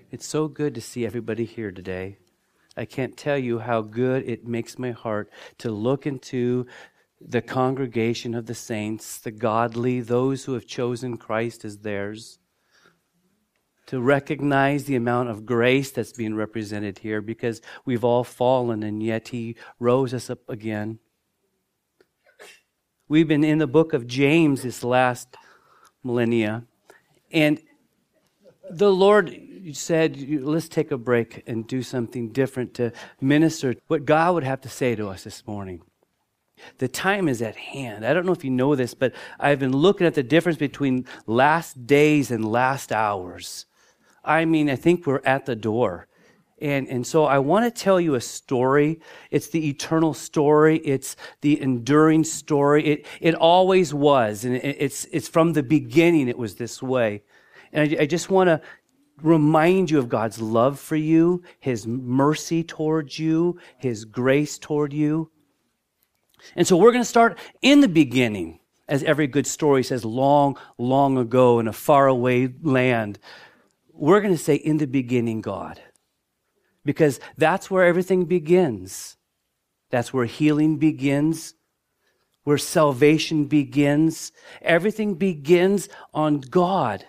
It's so good to see everybody here today. I can't tell you how good it makes my heart to look into the congregation of the saints, the godly, those who have chosen Christ as theirs, to recognize the amount of grace that's being represented here, because we've all fallen and yet He rose us up again. We've been in the book of James this last millennia, and the Lord said, let's take a break and do something different to minister what God would have to say to us this morning. The time is at hand. I don't know if you know this, but I've been looking at the difference between last days and last hours. I mean, I think we're at the door. And so I want to tell you a story. It's the eternal story. It's the enduring story. It always was. And it's from the beginning it was this way. And I just want to remind you of God's love for you, His mercy towards you, His grace toward you. And so we're going to start in the beginning, as every good story says, long, long ago in a faraway land. We're going to say, in the beginning, God. Because that's where everything begins. That's where healing begins, where salvation begins. Everything begins on God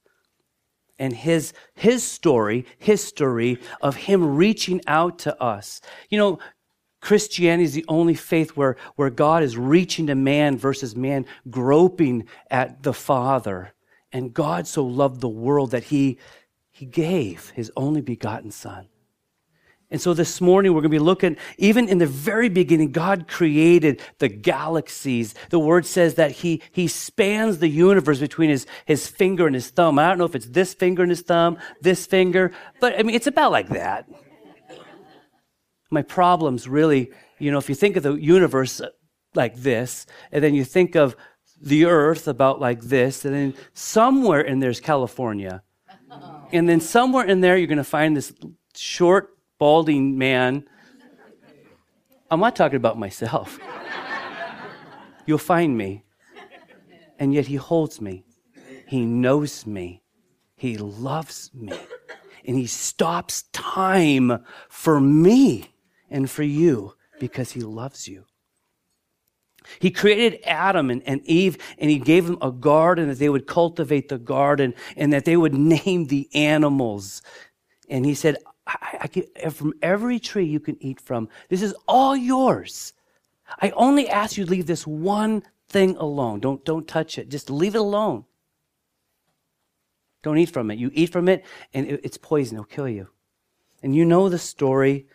and His story, history of Him reaching out to us. You know, Christianity is the only faith where God is reaching to man versus man groping at the Father. And God so loved the world that He gave His only begotten Son. And so this morning we're going to be looking, even in the very beginning, God created the galaxies. The Word says that He spans the universe between His finger and His thumb. I don't know if it's this finger and His thumb, this finger, but I mean, it's about like that. My problem's really, if you think of the universe like this, and then you think of the earth about like this, and then somewhere in there's California. And then somewhere in there you're going to find this short, balding man. I'm not talking about myself. You'll find me. And yet He holds me. He knows me. He loves me. And He stops time for me and for you because He loves you. He created Adam and Eve, and He gave them a garden that they would cultivate the garden and that they would name the animals. And He said, I give from every tree you can eat from. This is all yours. I only ask you to leave this one thing alone. Don't touch it. Just leave it alone. Don't eat from it. You eat from it, and it's poison. It'll kill you. And you know the story.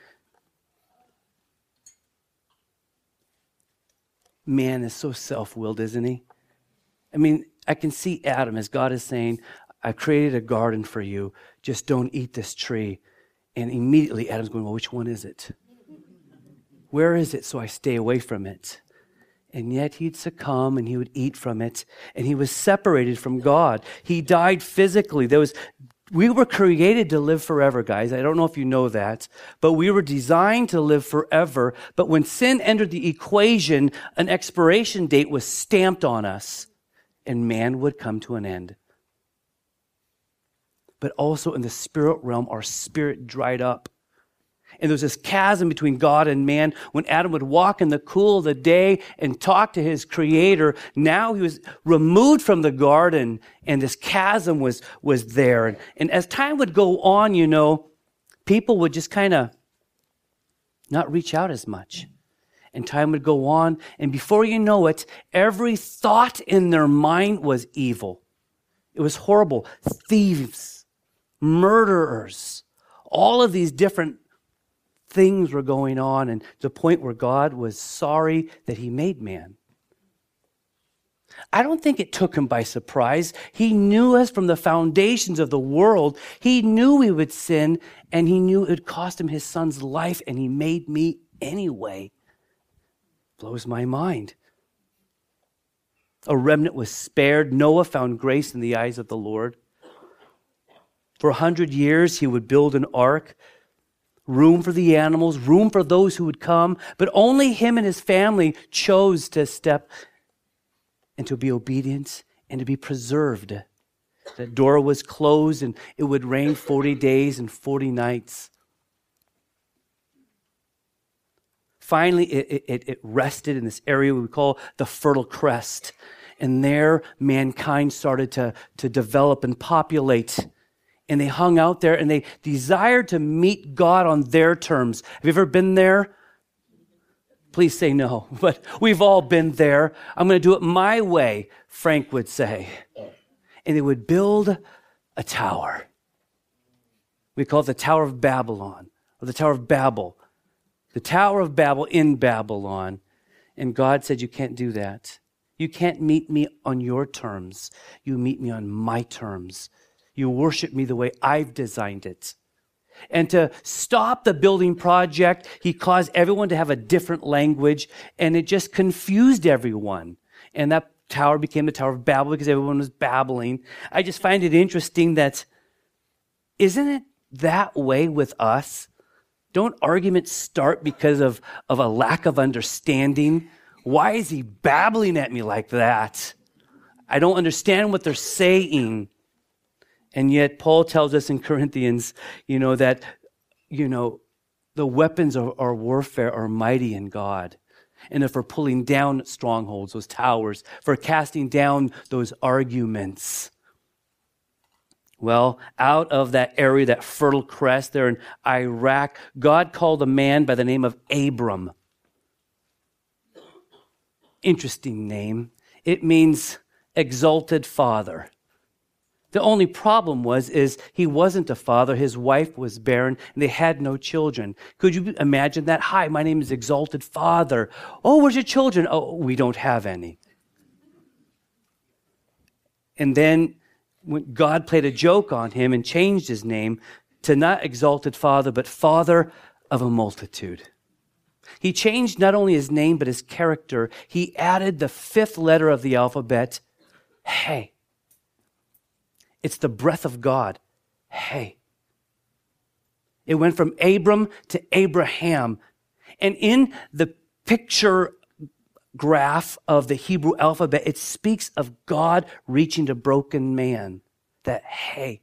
Man is so self-willed, isn't he? I mean, I can see Adam as God is saying, I created a garden for you. Just don't eat this tree. And immediately Adam's going, well, which one is it? Where is it so I stay away from it? And yet he'd succumb and he would eat from it. And he was separated from God. He died physically. We were created to live forever, guys. I don't know if you know that. But we were designed to live forever. But when sin entered the equation, an expiration date was stamped on us. And man would come to an end. But also in the spirit realm, our spirit dried up. And there was this chasm between God and man. When Adam would walk in the cool of the day and talk to his Creator, now he was removed from the garden, and this chasm was there. And as time would go on, people would just kind of not reach out as much. And time would go on, and before you know it, every thought in their mind was evil. It was horrible. Thieves, murderers, all of these different things were going on, and to the point where God was sorry that He made man. I don't think it took Him by surprise. He knew us from the foundations of the world. He knew we would sin, and He knew it would cost Him His Son's life, and He made me anyway. Blows my mind. A remnant was spared. Noah found grace in the eyes of the Lord. For 100 years, he would build an ark, room for the animals, room for those who would come, but only him and his family chose to step and to be obedient and to be preserved. The door was closed and it would rain 40 days and 40 nights. Finally, it rested in this area we call the Fertile Crest. And there, mankind started to develop and populate. And they hung out there and they desired to meet God on their terms. Have you ever been there? Please say no, but we've all been there. I'm going to do it my way, Frank would say. And they would build a tower. We call it the Tower of Babylon, or the Tower of Babel. The Tower of Babel in Babylon. And God said, you can't do that. You can't meet me on your terms. You meet me on my terms. You worship me the way I've designed it. And to stop the building project, he caused everyone to have a different language, and it just confused everyone. And that tower became the Tower of Babel because everyone was babbling. I just find it interesting that, isn't it that way with us? Don't arguments start because of a lack of understanding? Why is he babbling at me like that? I don't understand what they're saying. And yet Paul tells us in Corinthians, that, the weapons of our warfare are mighty in God. And if we're pulling down strongholds, those towers, for casting down those arguments. Well, out of that area, that Fertile Crest there in Iraq, God called a man by the name of Abram. Interesting name. It means exalted father. The only problem is he wasn't a father. His wife was barren, and they had no children. Could you imagine that? Hi, my name is Exalted Father. Oh, where's your children? Oh, we don't have any. And then when God played a joke on him and changed his name to not Exalted Father, but Father of a Multitude. He changed not only his name, but his character. He added the fifth letter of the alphabet, Hey. It's the breath of God. Hey. It went from Abram to Abraham. And in the picture graph of the Hebrew alphabet, it speaks of God reaching to broken man. That hey.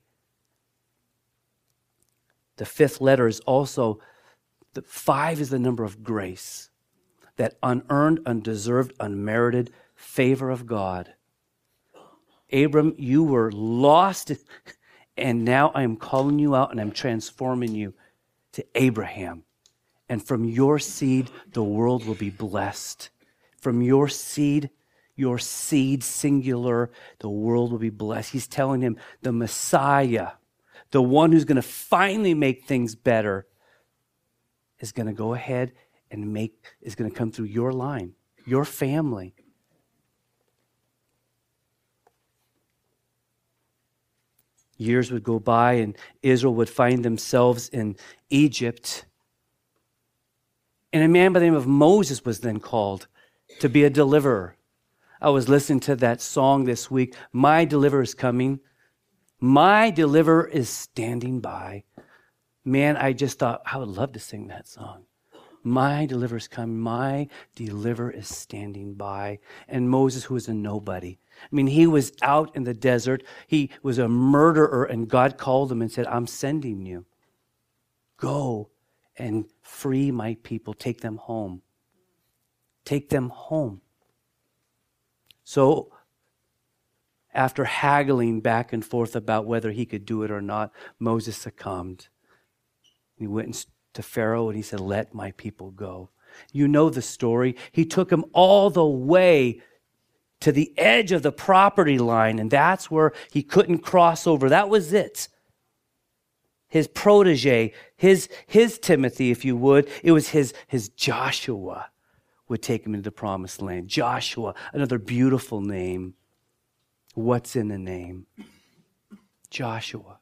The fifth letter is also, the 5 is the number of grace. That unearned, undeserved, unmerited favor of God. Abram, you were lost, and now I am calling you out and I'm transforming you to Abraham. And from your seed, the world will be blessed. From your seed singular, the world will be blessed. He's telling him the Messiah, the one who's going to finally make things better, is going to go ahead and is going to come through your line, your family. Years would go by and Israel would find themselves in Egypt. And a man by the name of Moses was then called to be a deliverer. I was listening to that song this week, My Deliverer is Coming. My Deliverer is standing by. Man, I just thought, I would love to sing that song. My Deliverer is coming. My Deliverer is standing by. And Moses, who was a nobody. I mean, he was out in the desert. He was a murderer, and God called him and said, I'm sending you. Go and free my people. Take them home. Take them home. So, after haggling back and forth about whether he could do it or not, Moses succumbed. He went to Pharaoh and he said, let my people go. You know the story. He took him all the way to the edge of the property line, and that's where he couldn't cross over. That was it. His protege, his Timothy, if you would, it was his Joshua would take him into the promised land. Joshua, another beautiful name. What's in the name? Joshua.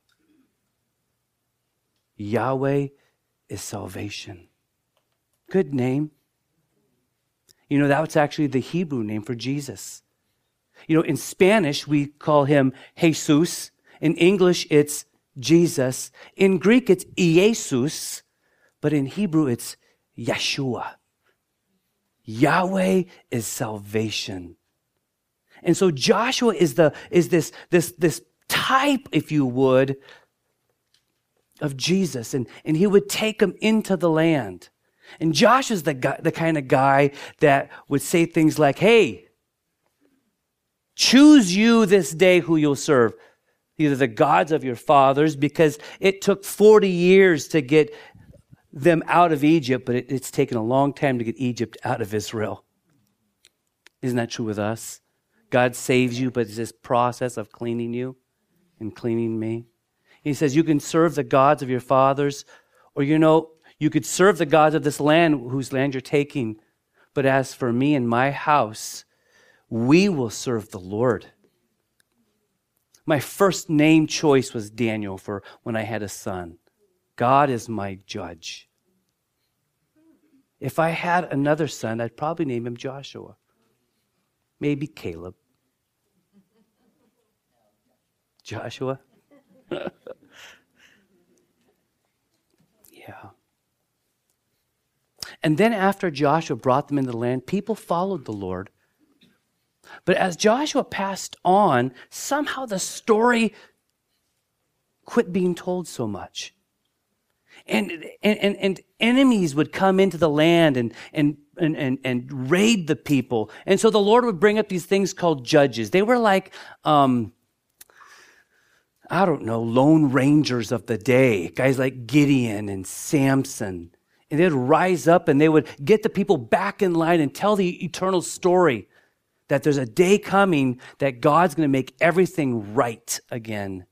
Yahweh is salvation. Good name. You know, that's actually the Hebrew name for Jesus. You know, in Spanish, we call him Jesus. In English, it's Jesus. In Greek, it's Iesus. But in Hebrew, it's Yeshua. Yahweh is salvation. And so Joshua is this type, if you would, of Jesus. And he would take them into the land. And Josh is the kind of guy that would say things like, hey, choose you this day who you'll serve. Either the gods of your fathers, because it took 40 years to get them out of Egypt, but it's taken a long time to get Egypt out of Israel. Isn't that true with us? God saves you, but it's this process of cleaning you and cleaning me. He says you can serve the gods of your fathers, or you could serve the gods of this land, whose land you're taking. But as for me and my house, we will serve the Lord. My first name choice was Daniel for when I had a son. God is my judge. If I had another son, I'd probably name him Joshua. Maybe Caleb. Joshua? Yeah. And then after Joshua brought them into the land, people followed the Lord. But as Joshua passed on, somehow the story quit being told so much. And enemies would come into the land and raid the people. And so the Lord would bring up these things called judges. They were like, lone rangers of the day. Guys like Gideon and Samson. And they'd rise up and they would get the people back in line and tell the eternal story that there's a day coming that God's going to make everything right again.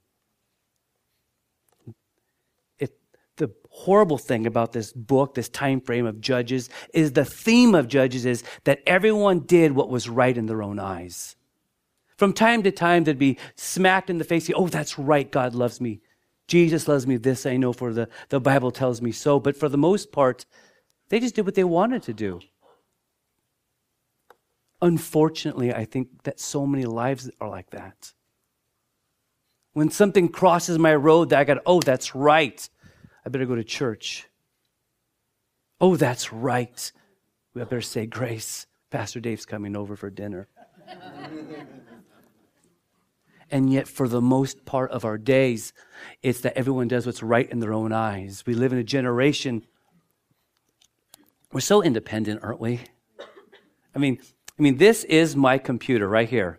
The horrible thing about this book, this time frame of Judges, is the theme of Judges is that everyone did what was right in their own eyes. From time to time, they'd be smacked in the face. Oh, that's right, God loves me. Jesus loves me. This I know, for the Bible tells me so. But for the most part, they just did what they wanted to do. Unfortunately, I think that so many lives are like that. When something crosses my road, that's right. I better go to church. Oh, that's right. We better say grace. Pastor Dave's coming over for dinner. And yet, for the most part of our days, it's that everyone does what's right in their own eyes. We live in a generation, we're so independent, aren't we? I mean, this is my computer right here.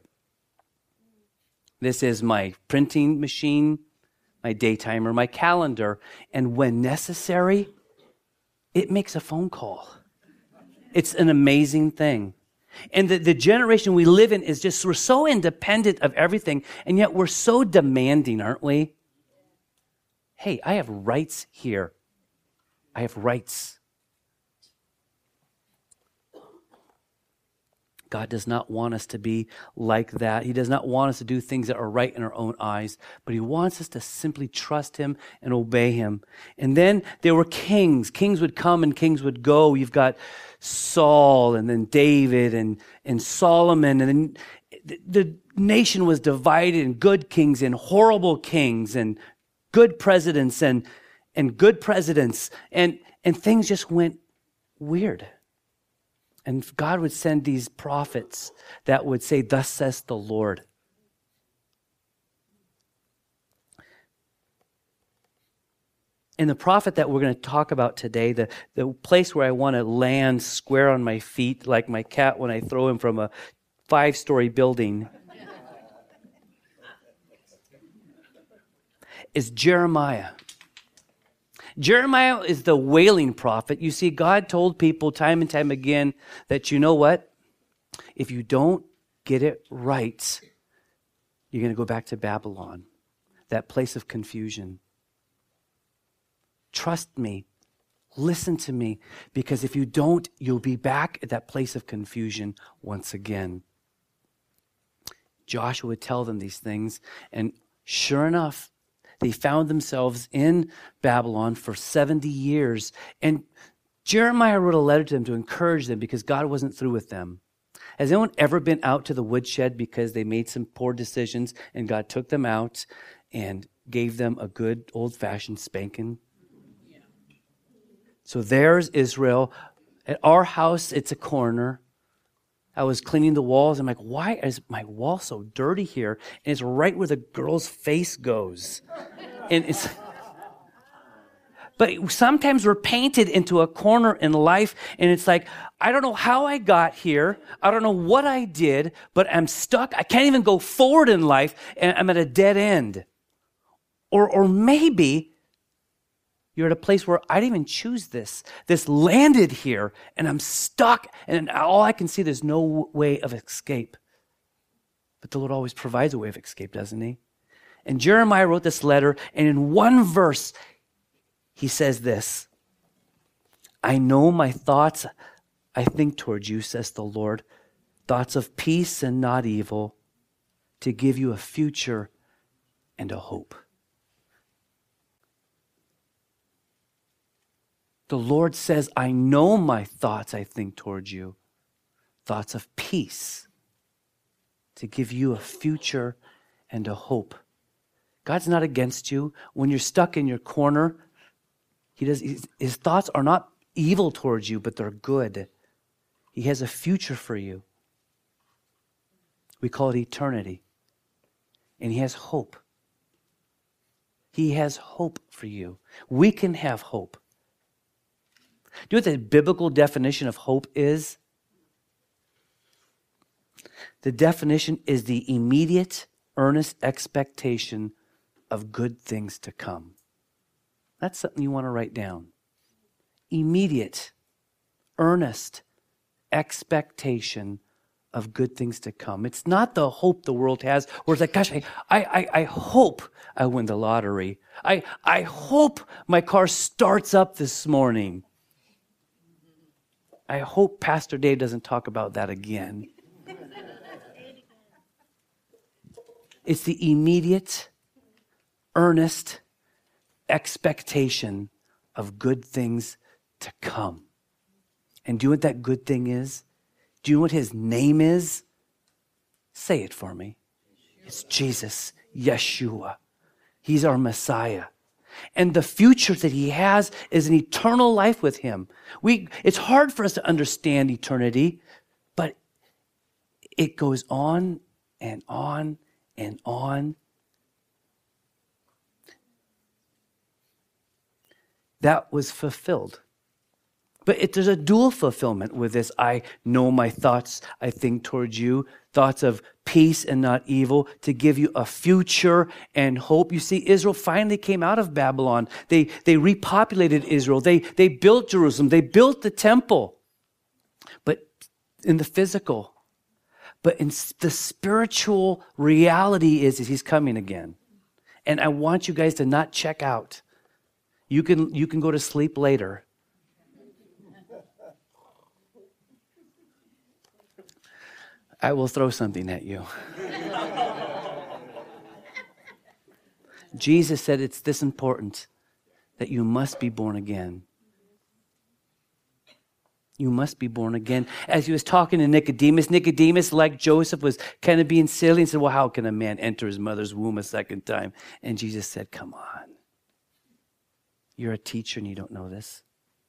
This is my printing machine, my day timer, my calendar. And when necessary, it makes a phone call. It's an amazing thing. And the generation we live in is just, we're so independent of everything, and yet we're so demanding, aren't we? Hey, I have rights here. I have rights. God does not want us to be like that. He does not want us to do things that are right in our own eyes, but he wants us to simply trust him and obey him. And then there were kings. Kings would come and kings would go. You've got Saul and then David and Solomon. And then the nation was divided in good kings and horrible kings and good presidents and good presidents. And things just went weird. And God would send these prophets that would say, thus says the Lord. And the prophet that we're going to talk about today, the place where I want to land square on my feet like my cat when I throw him from a 5-story building, is Jeremiah. Jeremiah is the wailing prophet. You see, God told people time and time again that, you know what? If you don't get it right, you're going to go back to Babylon, that place of confusion. Trust me. Listen to me. Because if you don't, you'll be back at that place of confusion once again. Joshua would tell them these things, and sure enough, they found themselves in Babylon for 70 years. And Jeremiah wrote a letter to them to encourage them because God wasn't through with them. Has anyone ever been out to the woodshed because they made some poor decisions and God took them out and gave them a good old-fashioned spanking? Yeah. So there's Israel. At our house, it's a corner. I was cleaning the walls. I'm like, why is my wall so dirty here? And it's right where the girl's face goes. But sometimes we're painted into a corner in life, and it's like, I don't know how I got here. I don't know what I did, but I'm stuck. I can't even go forward in life, and I'm at a dead end. Or maybe you're at a place where I didn't even choose this. This landed here, and I'm stuck, and all I can see, there's no way of escape. But the Lord always provides a way of escape, doesn't he? And Jeremiah wrote this letter, and in one verse, he says this, I know my thoughts I think towards you, says the Lord, thoughts of peace and not evil, to give you a future and a hope. The Lord says, I know my thoughts I think towards you, thoughts of peace, to give you a future and a hope. God's not against you. When you're stuck in your corner, his thoughts are not evil towards you, but they're good. He has a future for you. We call it eternity. And he has hope. He has hope for you. We can have hope. Do you know what the biblical definition of hope is? The definition is the immediate, earnest expectation of good things to come. That's something you want to write down. Immediate, earnest expectation of good things to come. It's not the hope the world has where it's like, gosh, I hope I win the lottery. I hope my car starts up this morning. I hope Pastor Dave doesn't talk about that again. It's the immediate, earnest expectation of good things to come. And do you know what that good thing is? Do you know what his name is? Say it for me. It's Jesus, Yeshua. He's our Messiah. And the future that he has is an eternal life with him. It's hard for us to understand eternity, but it goes on and on and on. That was fulfilled. But there's a dual fulfillment with this. I know my thoughts I think towards you, thoughts of peace and not evil, to give you a future and hope. You see, Israel finally came out of Babylon. They repopulated Israel. They built Jerusalem. They built the temple. But in the physical. But in the spiritual reality is he's coming again. And I want you guys to not check out. You can go to sleep later. I will throw something at you. Jesus said it's this important that you must be born again. You must be born again. As he was talking to Nicodemus, like Joseph, was kind of being silly and said, well, how can a man enter his mother's womb a second time? And Jesus said, come on. You're a teacher and you don't know this.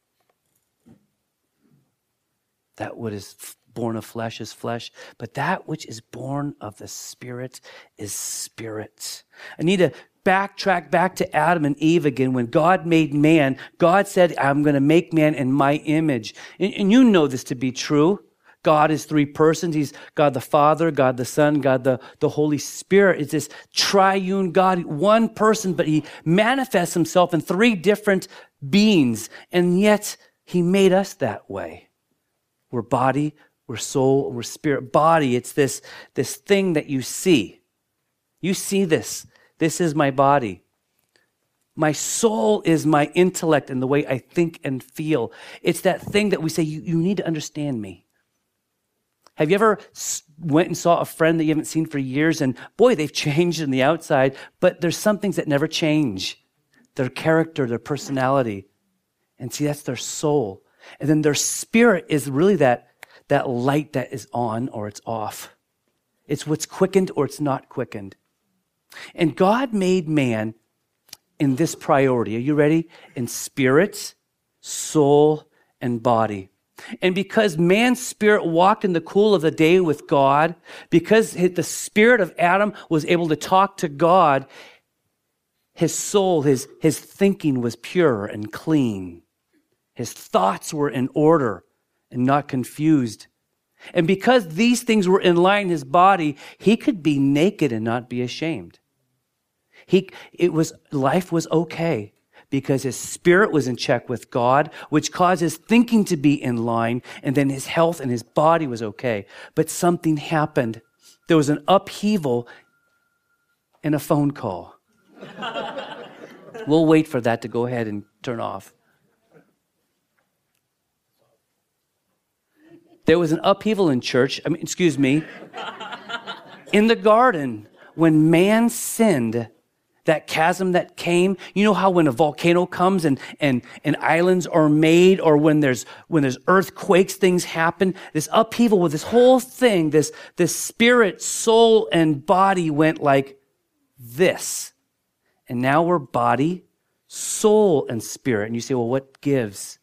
That what is born of flesh is flesh, but that which is born of the Spirit is spirit. I need to backtrack back to Adam and Eve again. When God made man, God said, I'm going to make man in my image. And you know this to be true. God is three persons. He's God the Father, God the Son, God the Holy Spirit. It's this triune God, one person, but he manifests himself in three different beings. And yet he made us that way. We're body, we're soul, we're spirit. Body, it's this thing that you see. You see this. This is my body. My soul is my intellect and the way I think and feel. It's that thing that we say, you need to understand me. Have you ever went and saw a friend that you haven't seen for years and boy, they've changed on the outside, but there's some things that never change. Their character, their personality. And see, that's their soul. And then their spirit is really that light that is on or it's off. It's what's quickened or it's not quickened. And God made man in this priority. Are you ready? In spirit, soul, and body. And because man's spirit walked in the cool of the day with God, because the spirit of Adam was able to talk to God, his soul, his thinking was pure and clean. His thoughts were in order and not confused. And because these things were in line in his body, he could be naked and not be ashamed. Life was okay because his spirit was in check with God, which caused his thinking to be in line, and then his health and his body was okay. But something happened. There was an upheaval in a phone call. We'll wait for that to go ahead and turn off. There was an upheaval in in the garden when man sinned. That chasm that came, you know how when a volcano comes and islands are made, or when there's earthquakes, things happen. This upheaval with this whole thing, this spirit, soul, and body went like this. And now we're body, soul, and spirit. And you say, well, what gives?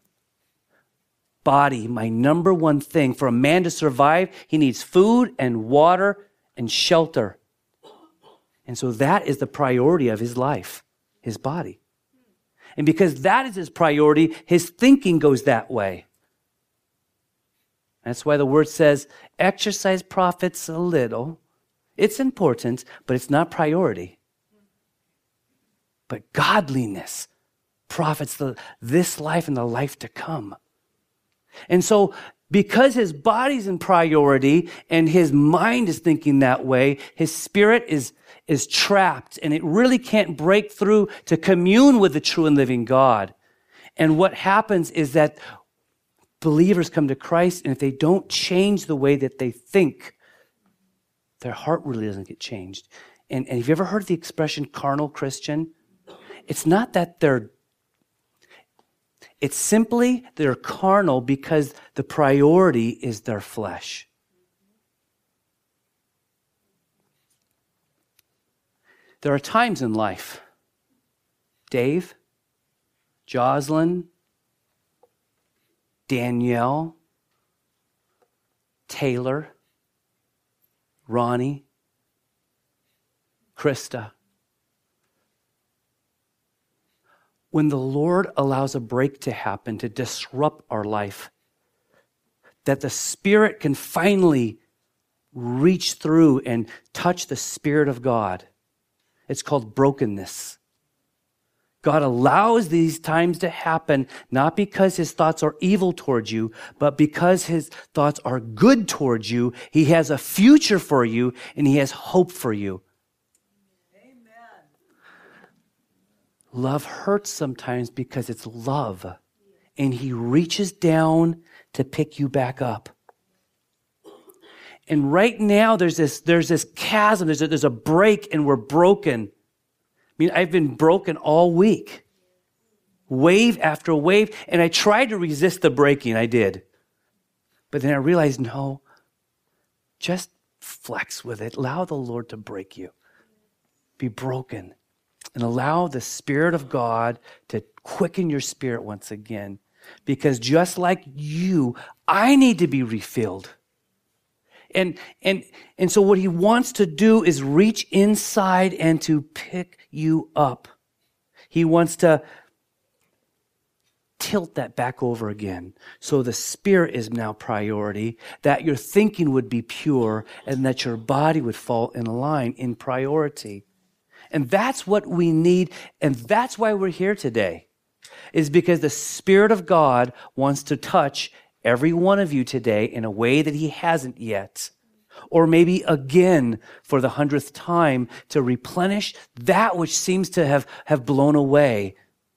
Body, my number one thing. For a man to survive, he needs food and water and shelter. And so that is the priority of his life, his body. And because that is his priority, his thinking goes that way. That's why the word says, exercise profits a little. It's important, but it's not priority. But godliness profits this life and the life to come. And so because his body's in priority and his mind is thinking that way, his spirit is trapped, and it really can't break through to commune with the true and living God. And what happens is that believers come to Christ, and if they don't change the way that they think, their heart really doesn't get changed. And have you ever heard the expression carnal Christian? It's not that it's simply they're carnal because the priority is their flesh. There are times in life, Dave, Jocelyn, Danielle, Taylor, Ronnie, Krista, when the Lord allows a break to happen to disrupt our life, that the Spirit can finally reach through and touch the Spirit of God. It's called brokenness. God allows these times to happen, not because his thoughts are evil towards you, but because his thoughts are good towards you. He has a future for you, and he has hope for you. Amen. Love hurts sometimes because it's love, and he reaches down to pick you back up. And right now, there's this chasm, there's a break, and we're broken. I mean, I've been broken all week, wave after wave, and I tried to resist the breaking, I did. But then I realized, no, just flex with it. Allow the Lord to break you. Be broken, and allow the Spirit of God to quicken your spirit once again. Because just like you, I need to be refilled. And so what he wants to do is reach inside and to pick you up. He wants to tilt that back over again. So the Spirit is now priority, that your thinking would be pure, and that your body would fall in line in priority. And that's what we need, and that's why we're here today, is because the Spirit of God wants to touch every one of you today in a way that he hasn't yet. Or maybe again for the 100th time to replenish that which seems to have blown away.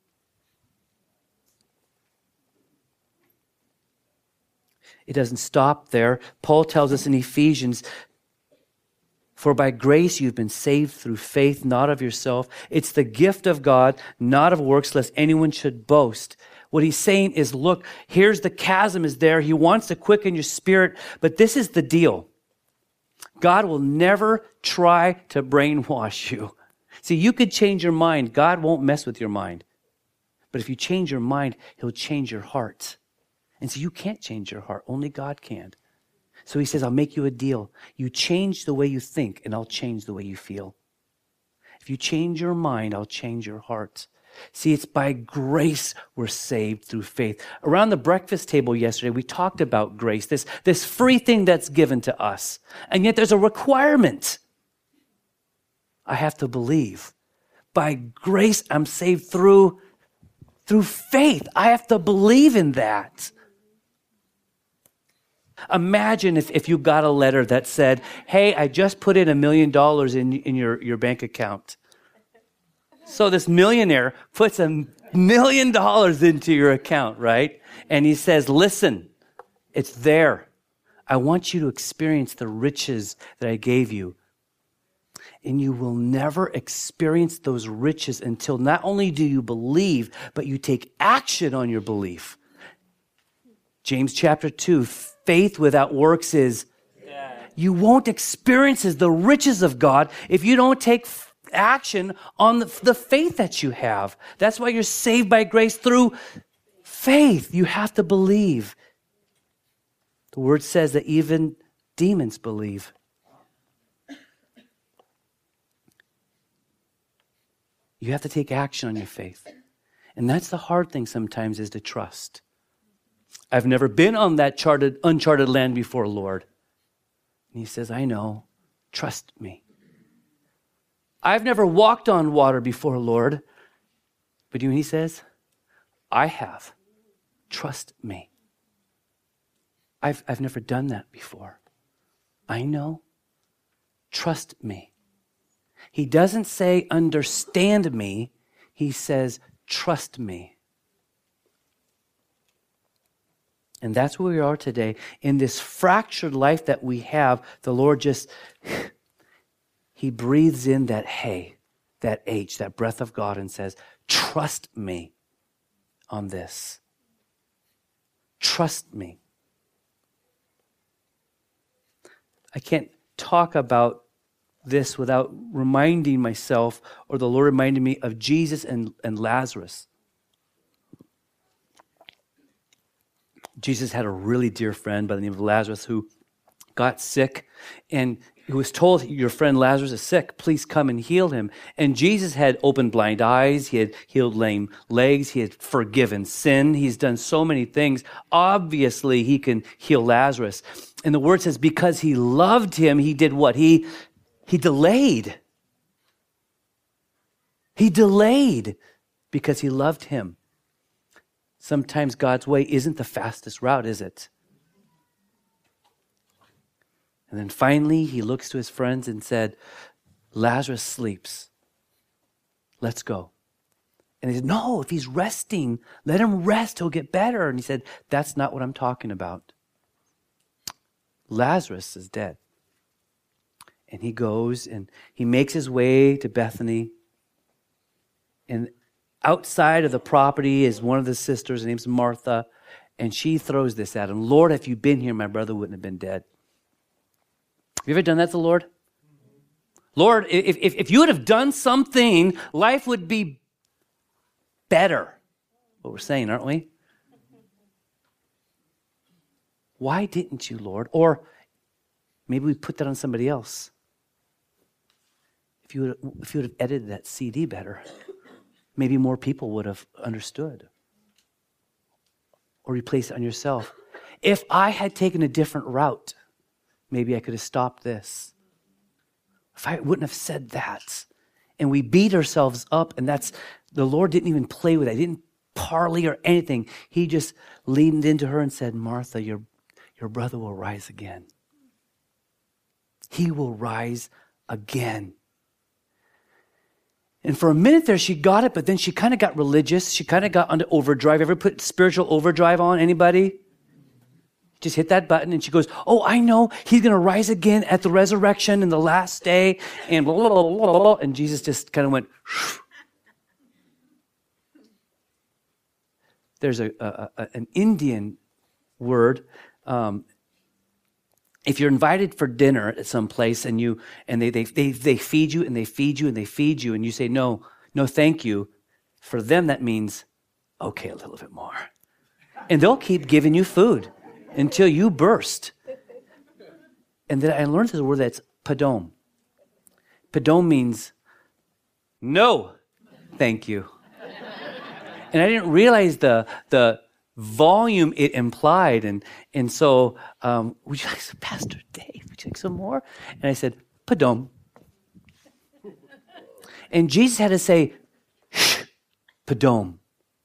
It doesn't stop there. Paul tells us in Ephesians, for by grace you've been saved through faith, not of yourself. It's the gift of God, not of works, lest anyone should boast. What he's saying is, look, here's the chasm is there. He wants to quicken your spirit, but this is the deal. God will never try to brainwash you. See, you could change your mind. God won't mess with your mind. But if you change your mind, he'll change your heart. And so you can't change your heart. Only God can. So he says, I'll make you a deal. You change the way you think, and I'll change the way you feel. If you change your mind, I'll change your heart. See, it's by grace we're saved through faith. Around the breakfast table yesterday, we talked about grace, this free thing that's given to us. And yet there's a requirement. I have to believe. By grace, I'm saved through faith. I have to believe in that. Imagine if you got a letter that said, hey, I just put in $1 million in your bank account. So this millionaire puts $1 million into your account, right? And he says, listen, it's there. I want you to experience the riches that I gave you. And you will never experience those riches until not only do you believe, but you take action on your belief. James chapter 2, faith without works is dead. You won't experience the riches of God if you don't take action on the faith that you have. That's why you're saved by grace through faith. You have to believe. The word says that even demons believe. You have to take action on your faith. And that's the hard thing sometimes, is to trust. I've never been on that uncharted land before, Lord. And he says, I know. Trust me. I've never walked on water before, Lord. But you know what he says? I have. Trust me. I've never done that before. I know. Trust me. He doesn't say understand me. He says trust me. And that's where we are today. In this fractured life that we have, the Lord just, he breathes in that hey, that H, that breath of God, and says, trust me on this. Trust me. I can't talk about this without reminding myself, or the Lord reminding me of Jesus and Lazarus. Jesus had a really dear friend by the name of Lazarus who got sick, and he was told, your friend Lazarus is sick, please come and heal him. And Jesus had opened blind eyes, he had healed lame legs, he had forgiven sin, he's done so many things. Obviously, he can heal Lazarus. And the word says, because he loved him, he did what? He delayed. He delayed because he loved him. Sometimes God's way isn't the fastest route, is it? And then finally, he looks to his friends and said, Lazarus sleeps. Let's go. And they said, no, if he's resting, let him rest, he'll get better. And he said, that's not what I'm talking about. Lazarus is dead. And he goes and he makes his way to Bethany. And outside of the property is one of the sisters, her name's Martha. And she throws this at him. Lord, if you'd been here, my brother wouldn't have been dead. Have you ever done that to the Lord? Lord, if you would have done something, life would be better. What we're saying, aren't we? Why didn't you, Lord? Or maybe we put that on somebody else. If you would have edited that CD better, maybe more people would have understood. Or replace it on yourself. If I had taken a different route, maybe I could have stopped this. If I wouldn't have said that. And we beat ourselves up, and the Lord didn't even play with it. He didn't parley or anything. He just leaned into her and said, Martha, your brother will rise again. He will rise again. And for a minute there, she got it, but then she kind of got religious. She kind of got onto overdrive. Ever put spiritual overdrive on? Anybody? Just hit that button, and she goes, oh, I know. He's going to rise again at the resurrection in the last day. And blah, blah, blah, blah, blah. And Jesus just kind of went. There's an Indian word. If you're invited for dinner at some place and they feed you and they feed you and they feed you and you say, no, thank you. For them, that means, okay, a little bit more. And they'll keep giving you food until you burst. And then I learned this word that's padom. Padom means no, thank you. And I didn't realize the volume it implied. And so, would you like some, Pastor Dave, would you like some more? And I said, padom. And Jesus had to say, shh, padom.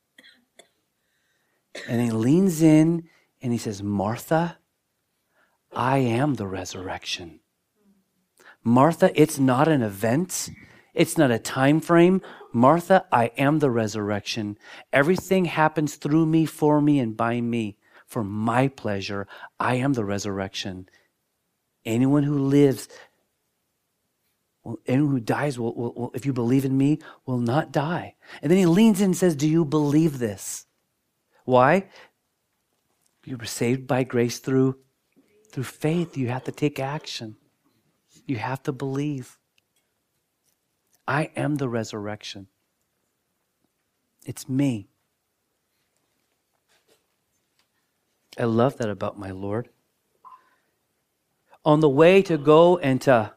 And he leans in and he says, Martha, I am the resurrection. Martha, it's not an event. It's not a time frame. Martha, I am the resurrection. Everything happens through me, for me, and by me. For my pleasure, I am the resurrection. Anyone who lives, anyone who dies, will, if you believe in me, will not die. And then he leans in and says, do you believe this? Why? You were saved by grace through faith. You have to take action. You have to believe. I am the resurrection. It's me. I love that about my Lord. On the way to go and to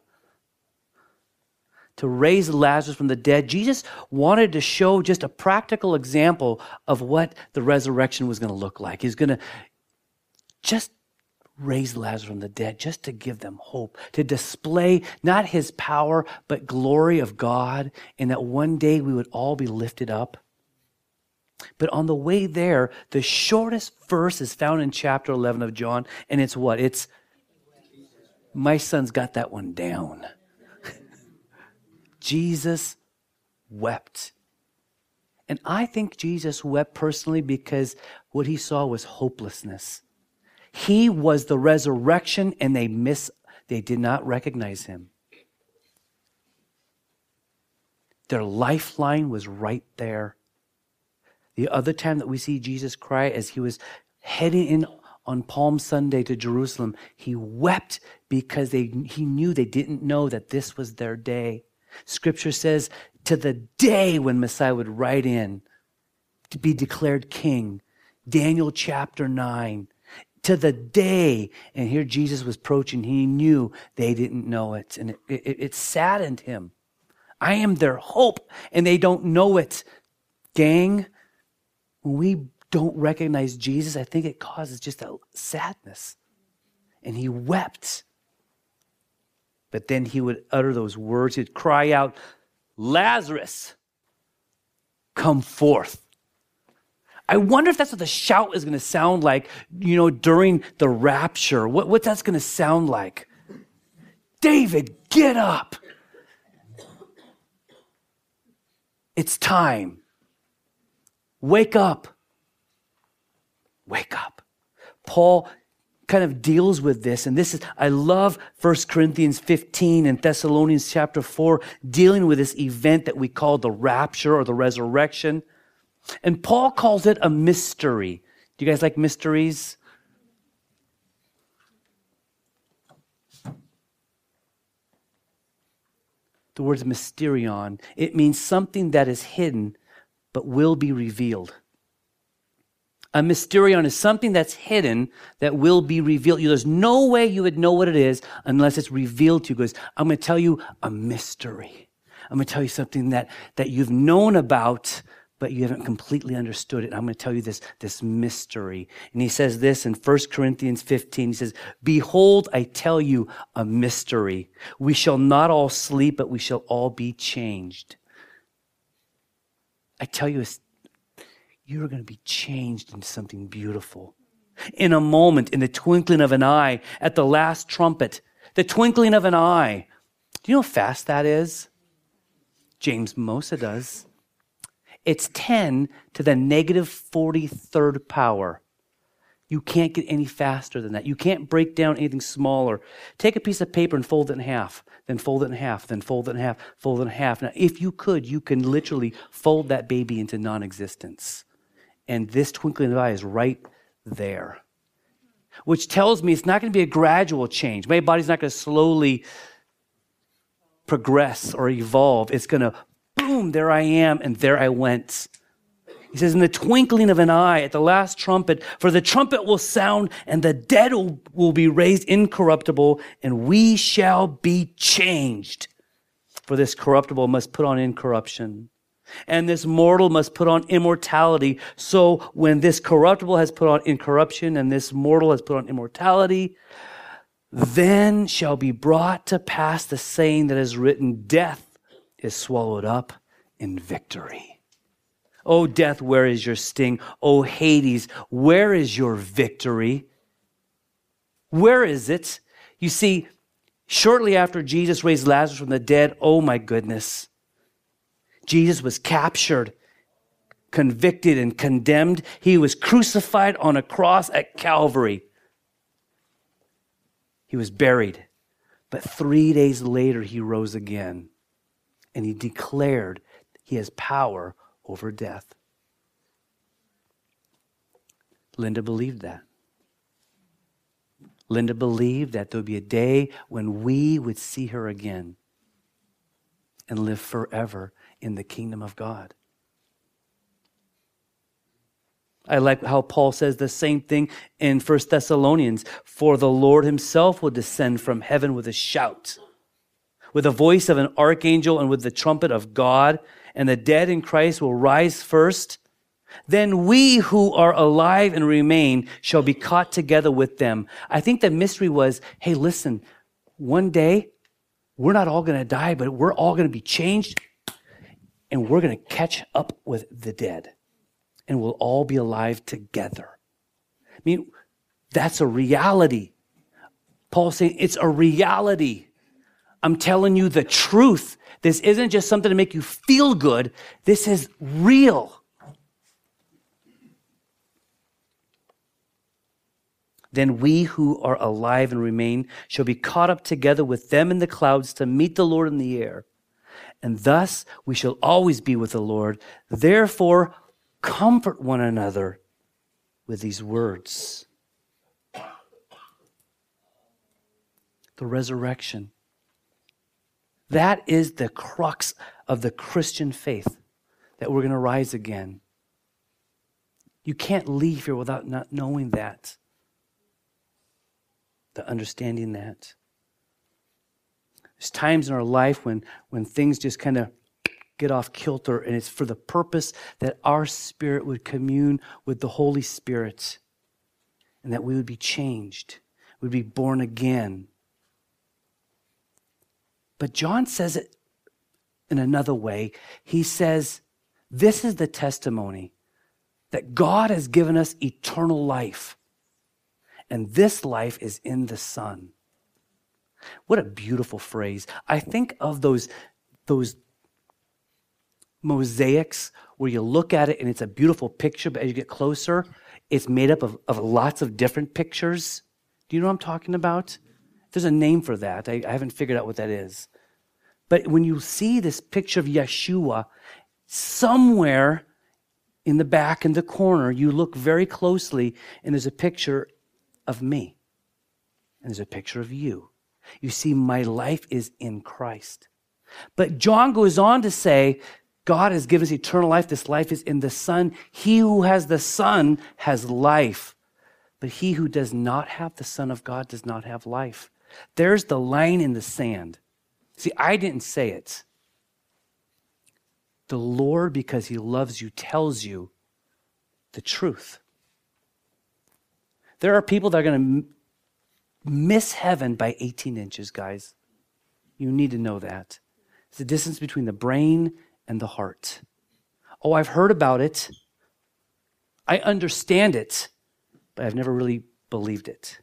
raise Lazarus from the dead, Jesus wanted to show just a practical example of what the resurrection was going to look like. He's going to just raise Lazarus from the dead, just to give them hope, to display not his power, but glory of God, and that one day we would all be lifted up. But on the way there, the shortest verse is found in chapter 11 of John, and it's what? It's, my son's got that one down. Jesus wept. And I think Jesus wept personally because what he saw was hopelessness. He was the resurrection, and they did not recognize him. Their lifeline was right there. The other time that we see Jesus cry, as he was heading in on Palm Sunday to Jerusalem, he wept because he knew they didn't know that this was their day. Scripture says, to the day when Messiah would ride in to be declared king. Daniel chapter 9. To the day, and here Jesus was approaching, he knew they didn't know it, and it saddened him. I am their hope, and they don't know it. Gang, when we don't recognize Jesus, I think it causes just a sadness. And he wept. But then he would utter those words, he'd cry out, Lazarus, come forth. I wonder if that's what the shout is going to sound like, during the rapture. What that's going to sound like. David, get up. It's time. Wake up. Wake up. Paul kind of deals with this, and I love 1 Corinthians 15 and Thessalonians chapter 4, dealing with this event that we call the rapture or the resurrection. And Paul calls it a mystery. Do you guys like mysteries? The word's mysterion. It means something that is hidden but will be revealed. A mysterion is something that's hidden that will be revealed. There's no way you would know what it is unless it's revealed to you. Because I'm going to tell you a mystery. I'm going to tell you something that you've known about, but you haven't completely understood it. I'm going to tell you this mystery. And he says this in 1 Corinthians 15. He says, behold, I tell you a mystery. We shall not all sleep, but we shall all be changed. I tell you, you're going to be changed into something beautiful. In a moment, in the twinkling of an eye, at the last trumpet, the twinkling of an eye. Do you know how fast that is? James Mosa does. It's 10 to the negative 43rd power. You can't get any faster than that. You can't break down anything smaller. Take a piece of paper and fold it in half, then fold it in half, then fold it in half, fold it in half. Now, if you could, you can literally fold that baby into non-existence. And this twinkling of an eye is right there. Which tells me it's not going to be a gradual change. My body's not going to slowly progress or evolve. It's going to, boom, there I am, and there I went. He says, in the twinkling of an eye at the last trumpet, for the trumpet will sound and the dead will be raised incorruptible and we shall be changed. For this corruptible must put on incorruption and this mortal must put on immortality. So when this corruptible has put on incorruption and this mortal has put on immortality, then shall be brought to pass the saying that is written, death is swallowed up in victory. O death, where is your sting? O Hades, where is your victory? Where is it? You see, shortly after Jesus raised Lazarus from the dead, oh my goodness, Jesus was captured, convicted, and condemned. He was crucified on a cross at Calvary. He was buried. But 3 days later, he rose again. And he declared he has power over death. Linda believed that. Linda believed that there would be a day when we would see her again and live forever in the kingdom of God. I like how Paul says the same thing in 1 Thessalonians. For the Lord himself will descend from heaven with a shout, with the voice of an archangel and with the trumpet of God, and the dead in Christ will rise first. Then we who are alive and remain shall be caught together with them. I think the mystery was, hey, listen, one day we're not all going to die, but we're all going to be changed and we're going to catch up with the dead and we'll all be alive together. I mean, that's a reality. Paul's saying it's a reality. I'm telling you the truth. This isn't just something to make you feel good. This is real. Then we who are alive and remain shall be caught up together with them in the clouds to meet the Lord in the air. And thus we shall always be with the Lord. Therefore, comfort one another with these words. The resurrection. That is the crux of the Christian faith, that we're going to rise again. You can't leave here without not knowing that, the understanding that. There's times in our life when things just kind of get off kilter, and it's for the purpose that our spirit would commune with the Holy Spirit and that we would be changed, we'd be born again. But John says it in another way. He says, this is the testimony that God has given us eternal life. And this life is in the Son. What a beautiful phrase. I think of those mosaics where you look at it and it's a beautiful picture, but as you get closer, it's made up of lots of different pictures. Do you know what I'm talking about? There's a name for that. I haven't figured out what that is. But when you see this picture of Yeshua, somewhere in the back, in the corner, you look very closely, and there's a picture of me. And there's a picture of you. You see, my life is in Christ. But John goes on to say, God has given us eternal life. This life is in the Son. He who has the Son has life. But he who does not have the Son of God does not have life. There's the line in the sand. See, I didn't say it. The Lord, because he loves you, tells you the truth. There are people that are going to miss heaven by 18 inches, guys. You need to know that. It's the distance between the brain and the heart. Oh, I've heard about it. I understand it, but I've never really believed it.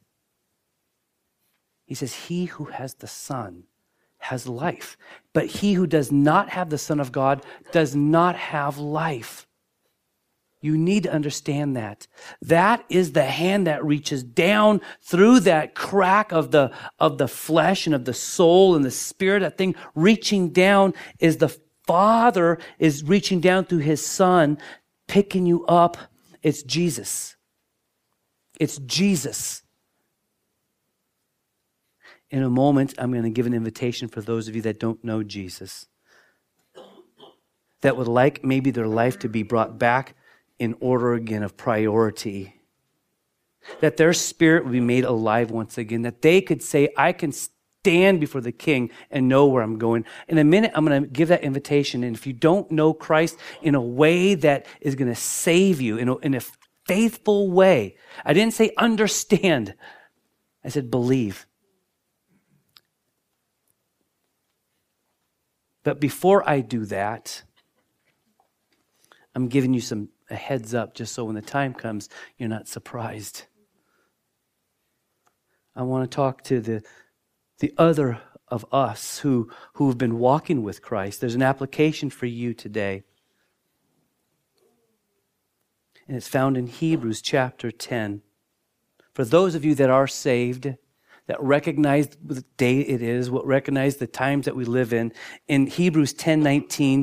He says, he who has the Son has life, but he who does not have the Son of God does not have life. You need to understand that. That is the hand that reaches down through that crack of the flesh and of the soul and the spirit. That thing reaching down is the Father is reaching down through his Son, picking you up. It's Jesus. It's Jesus. In a moment, I'm going to give an invitation for those of you that don't know Jesus, that would like maybe their life to be brought back in order again of priority. That their spirit would be made alive once again. That they could say, I can stand before the King and know where I'm going. In a minute, I'm going to give that invitation. And if you don't know Christ in a way that is going to save you, in a faithful way, I didn't say understand. I said believe. But before I do that, I'm giving you a heads up just so when the time comes, you're not surprised. I want to talk to the other of us who have been walking with Christ. There's an application for you today. And it's found in Hebrews chapter 10. For those of you that are saved, that recognize the day it is, recognize the times that we live in Hebrews 10:19,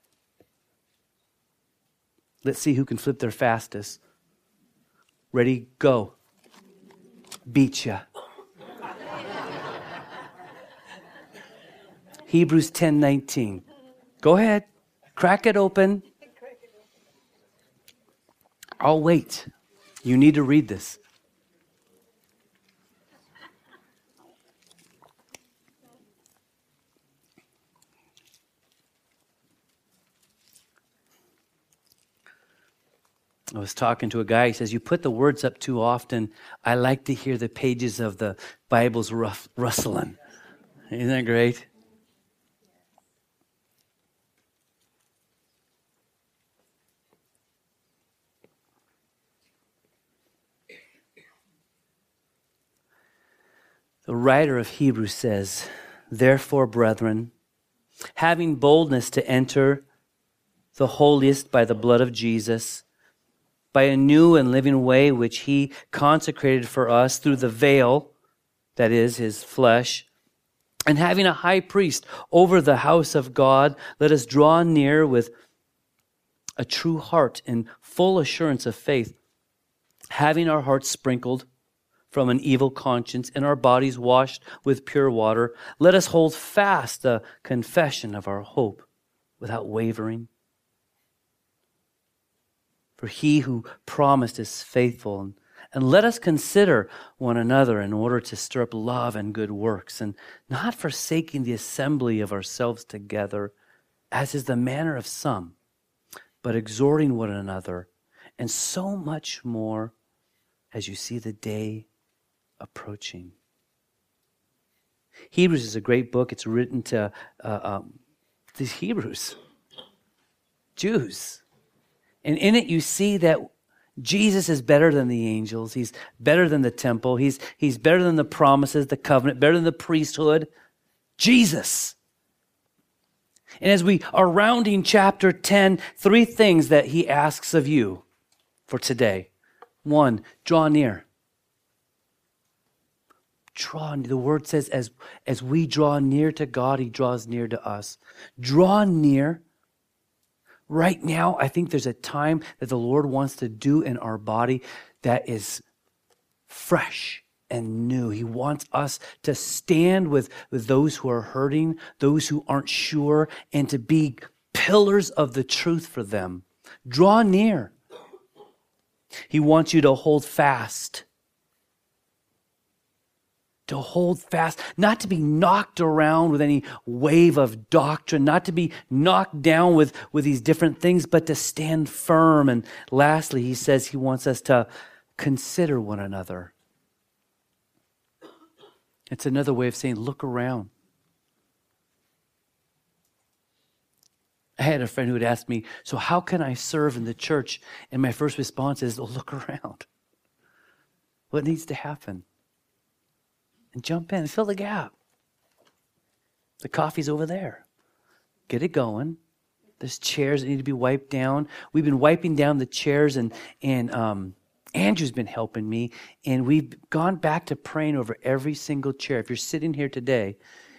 let's see who can flip their fastest. Ready, go. Beat ya. Hebrews 10:19. Go ahead. Crack it open. I'll wait. You need to read this. I was talking to a guy, he says, you put the words up too often. I like to hear the pages of the Bible's rustling. Isn't that great? The writer of Hebrews says, therefore, brethren, having boldness to enter the holiest by the blood of Jesus, by a new and living way which he consecrated for us through the veil, that is, his flesh, and having a high priest over the house of God, let us draw near with a true heart and full assurance of faith, having our hearts sprinkled from an evil conscience and our bodies washed with pure water. Let us hold fast the confession of our hope without wavering. For he who promised is faithful. And let us consider one another in order to stir up love and good works, and not forsaking the assembly of ourselves together, as is the manner of some, but exhorting one another, and so much more as you see the day approaching. Hebrews is a great book. It's written to these Hebrews, Jews. And in it you see that Jesus is better than the angels. He's better than the temple. He's better than the promises, the covenant, better than the priesthood. Jesus. And as we are rounding chapter 10, 3 things that he asks of you for today. 1, draw near. The word says as we draw near to God, he draws near to us. Draw near. Right now, I think there's a time that the Lord wants to do in our body that is fresh and new. He wants us to stand with those who are hurting, those who aren't sure, and to be pillars of the truth for them. Draw near. He wants you to hold fast. To hold fast, not to be knocked around with any wave of doctrine, not to be knocked down with these different things, but to stand firm. And lastly, he says he wants us to consider one another. It's another way of saying, look around. I had a friend who had asked me, so how can I serve in the church? And my first response is, look around. What needs to happen? And jump in, fill the gap. The coffee's over there. Get it going. There's chairs that need to be wiped down. We've been wiping down the chairs, and Andrew's been helping me, and we've gone back to praying over every single chair. If you're sitting here today,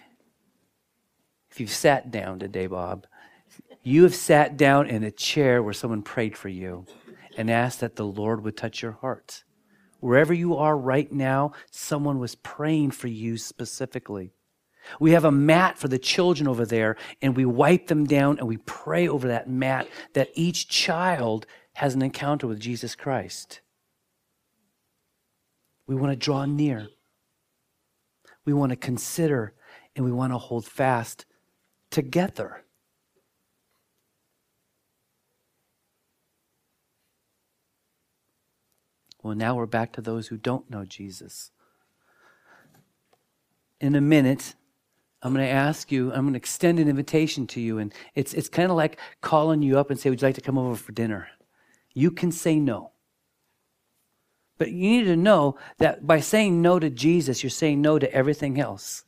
if you've sat down today, Bob, you have sat down in a chair where someone prayed for you and asked that the Lord would touch your heart. Wherever you are right now, someone was praying for you specifically. We have a mat for the children over there, and we wipe them down and we pray over that mat that each child has an encounter with Jesus Christ. We want to draw near. We want to consider, and we want to hold fast together. Well, now we're back to those who don't know Jesus. In a minute, I'm going to extend an invitation to you, and it's kind of like calling you up and say, would you like to come over for dinner? You can say no. But you need to know that by saying no to Jesus, you're saying no to everything else.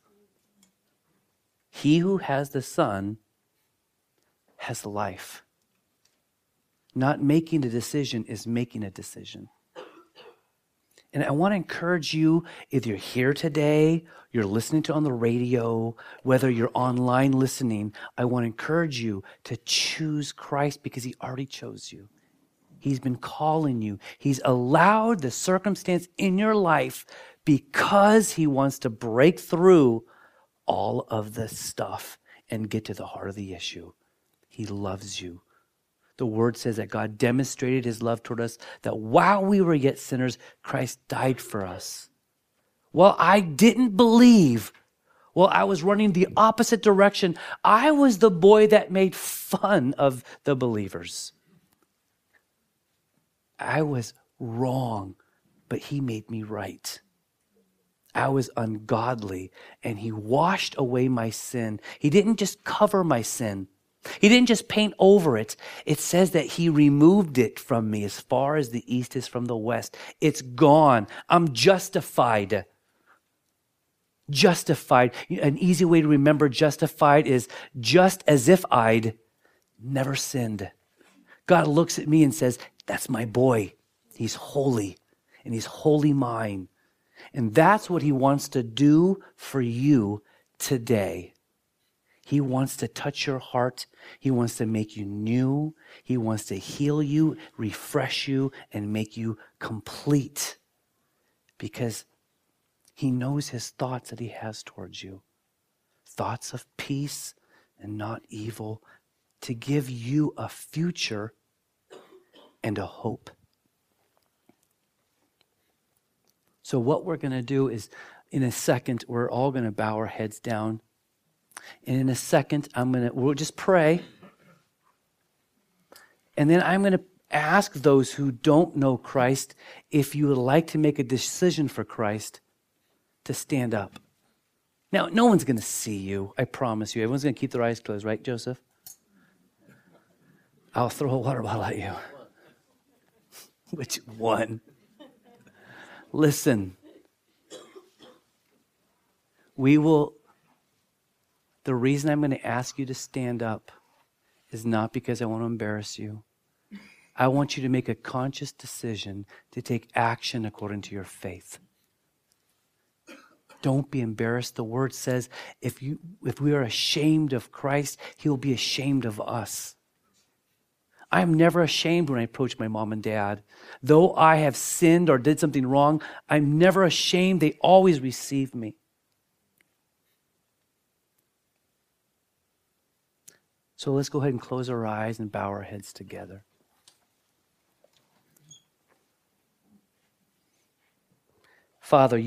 He who has the Son has life. Not making a decision is making a decision. And I want to encourage you, if you're here today, you're listening to on the radio, whether you're online listening, I want to encourage you to choose Christ because he already chose you. He's been calling you. He's allowed the circumstance in your life because he wants to break through all of this stuff and get to the heart of the issue. He loves you. The word says that God demonstrated his love toward us, that while we were yet sinners, Christ died for us. Well, I didn't believe. Well, I was running the opposite direction. I was the boy that made fun of the believers. I was wrong, but he made me right. I was ungodly, and he washed away my sin. He didn't just cover my sin. He didn't just paint over it. It says that he removed it from me as far as the east is from the west. It's gone. I'm justified. Justified. An easy way to remember justified is just as if I'd never sinned. God looks at me and says, that's my boy. He's holy, and he's wholly mine. And that's what he wants to do for you today. He wants to touch your heart. He wants to make you new. He wants to heal you, refresh you, and make you complete. Because he knows his thoughts that he has towards you. Thoughts of peace and not evil, to give you a future and a hope. So what we're going to do is, in a second, we're all going to bow our heads down. And in a second, we'll just pray. And then I'm going to ask those who don't know Christ, if you would like to make a decision for Christ, to stand up. Now, no one's going to see you, I promise you. Everyone's going to keep their eyes closed, right, Joseph? I'll throw a water bottle at you. Which one? Listen. The reason I'm going to ask you to stand up is not because I want to embarrass you. I want you to make a conscious decision to take action according to your faith. Don't be embarrassed. The word says if we are ashamed of Christ, he'll be ashamed of us. I'm never ashamed when I approach my mom and dad. Though I have sinned or did something wrong, I'm never ashamed. They always receive me. So let's go ahead and close our eyes and bow our heads together. Father,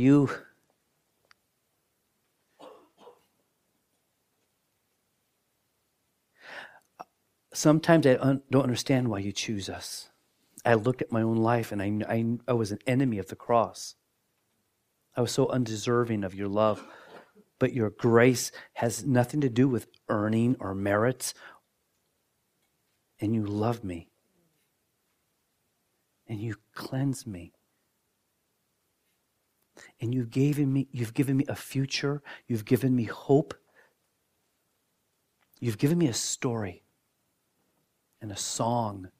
sometimes I don't understand why you choose us. I look at my own life and I was an enemy of the cross. I was so undeserving of your love. But your grace has nothing to do with earning or merits. And you love me. And you cleanse me. And you've given me a future. You've given me hope. You've given me a story and a song.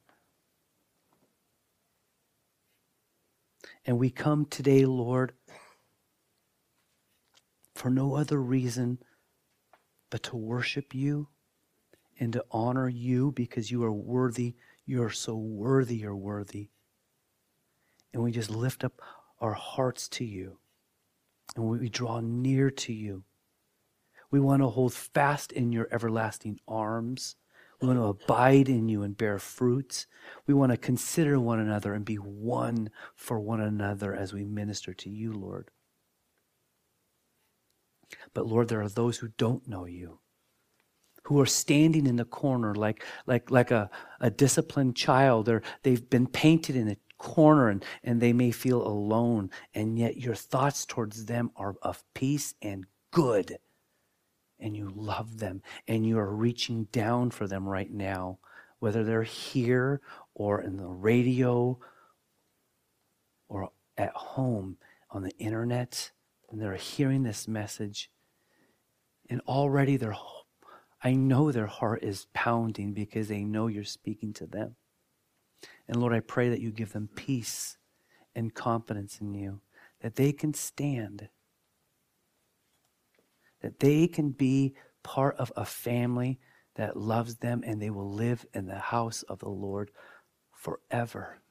And we come today, Lord, for no other reason but to worship you and to honor you because you are worthy. You are so worthy, you're worthy. And we just lift up our hearts to you. And we draw near to you. We want to hold fast in your everlasting arms. We want to abide in you and bear fruits. We want to consider one another and be one for one another as we minister to you, Lord. But Lord, there are those who don't know you, who are standing in the corner like a disciplined child. They've been painted in a corner and they may feel alone, and yet your thoughts towards them are of peace and good. And you love them, and you are reaching down for them right now, whether they're here or in the radio or at home on the internet, and they're hearing this message. And already I know their heart is pounding because they know you're speaking to them. And Lord, I pray that you give them peace and confidence in you, that they can stand, that they can be part of a family that loves them, and they will live in the house of the Lord forever.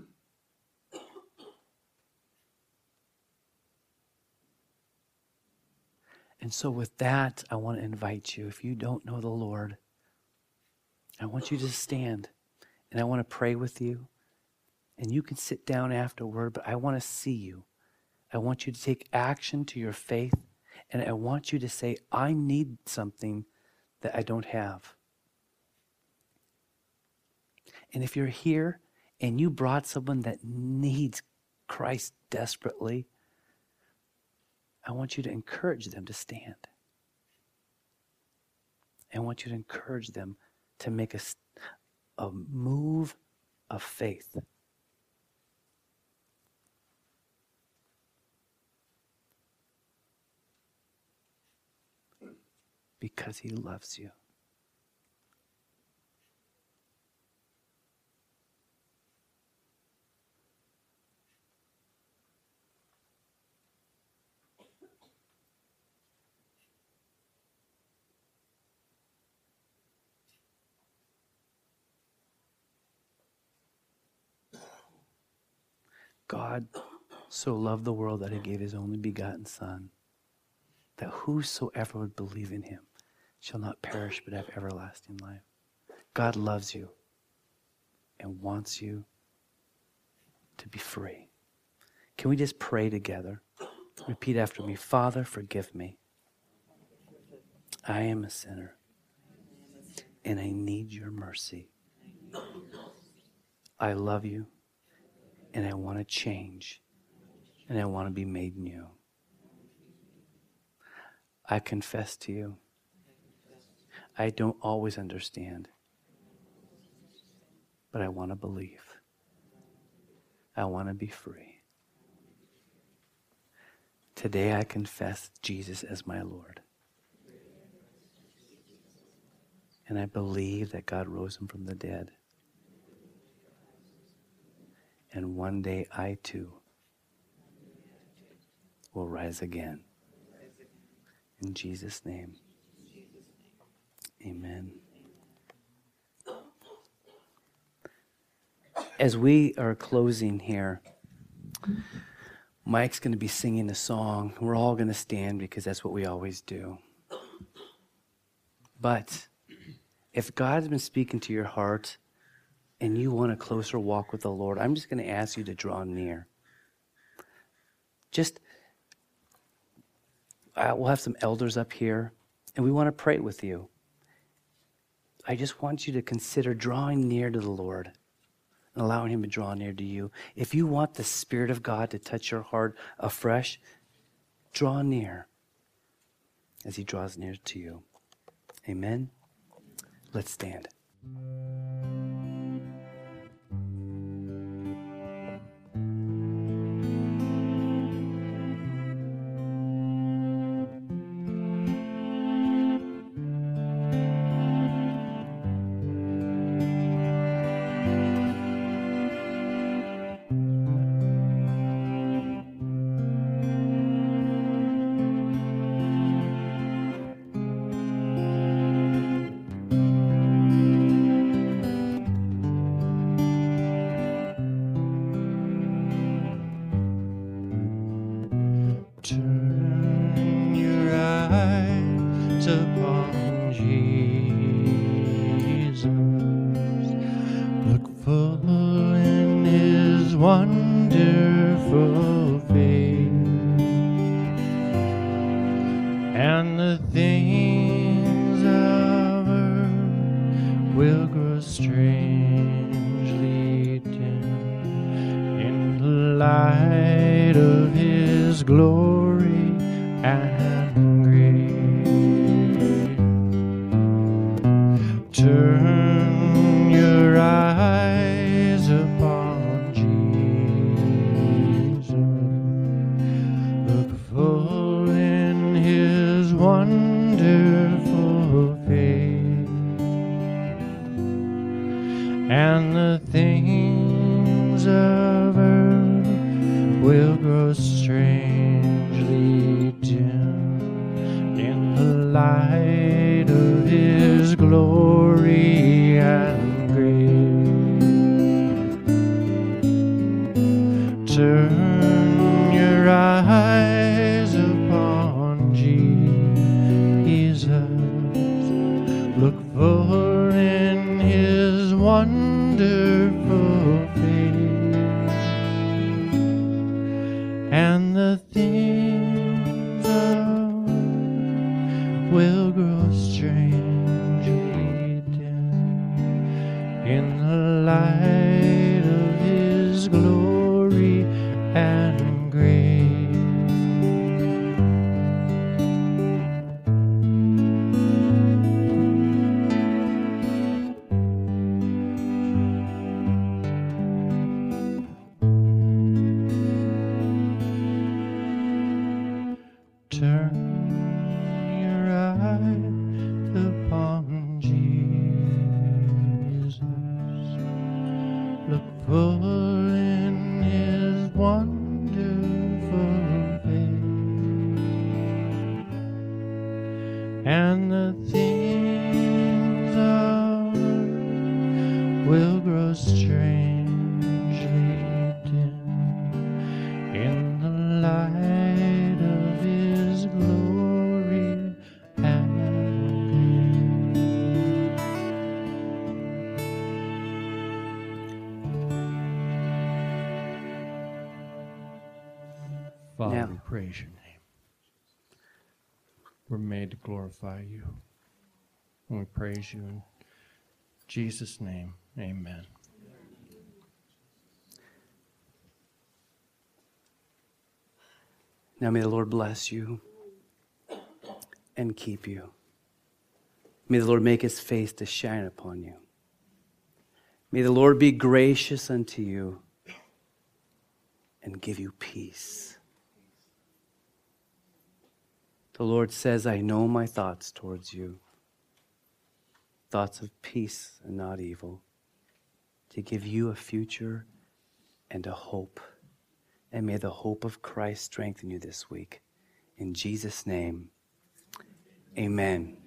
And so with that, I want to invite you, if you don't know the Lord, I want you to stand, and I want to pray with you. And you can sit down afterward, but I want to see you. I want you to take action to your faith, and I want you to say, I need something that I don't have. And if you're here and you brought someone that needs Christ desperately, I want you to encourage them to stand. I want you to encourage them to make a move of faith. Because he loves you. God so loved the world that he gave his only begotten Son, that whosoever would believe in him shall not perish but have everlasting life. God loves you and wants you to be free. Can we just pray together? Repeat after me. Father, forgive me. I am a sinner, and I need your mercy. I love you, and I want to change, and I want to be made new. I confess to you, I don't always understand, but I want to believe. I want to be free. Today I confess Jesus as my Lord. And I believe that God rose him from the dead. And one day I too will rise again. In Jesus' name. Amen. As we are closing here, Mike's going to be singing a song. We're all going to stand because that's what we always do. But if God's been speaking to your heart and you want a closer walk with the Lord, I'm just going to ask you to draw near. We'll have some elders up here, and we want to pray with you. I just want you to consider drawing near to the Lord and allowing him to draw near to you. If you want the Spirit of God to touch your heart afresh, draw near as he draws near to you. Amen? Let's stand. wonderful face, and the things of earth will grow strangely dim in the light of His glory and grace. Turn your eyes upon Jesus, look full in His wonderful face, and the things of earth will grow strangely dim in the light of His glory and grace. Turn your eyes upon Jesus, look full in His wonderful face, and the things of earth will grow strangely dim in the light of His glory and grace. Turn your eyes upon Jesus, look full in His wonderful face, and the things of earth will grow strangely dim in the light of His glory and grace. Father, Now. we praise your name. We're made to glorify you. And we praise you in Jesus' name. Amen. Now may the Lord bless you and keep you. May the Lord make His face to shine upon you. May the Lord be gracious unto you and give you peace. The Lord says, I know my thoughts towards you, thoughts of peace and not evil, to give you a future and a hope. And may the hope of Christ strengthen you this week. In Jesus' name, amen.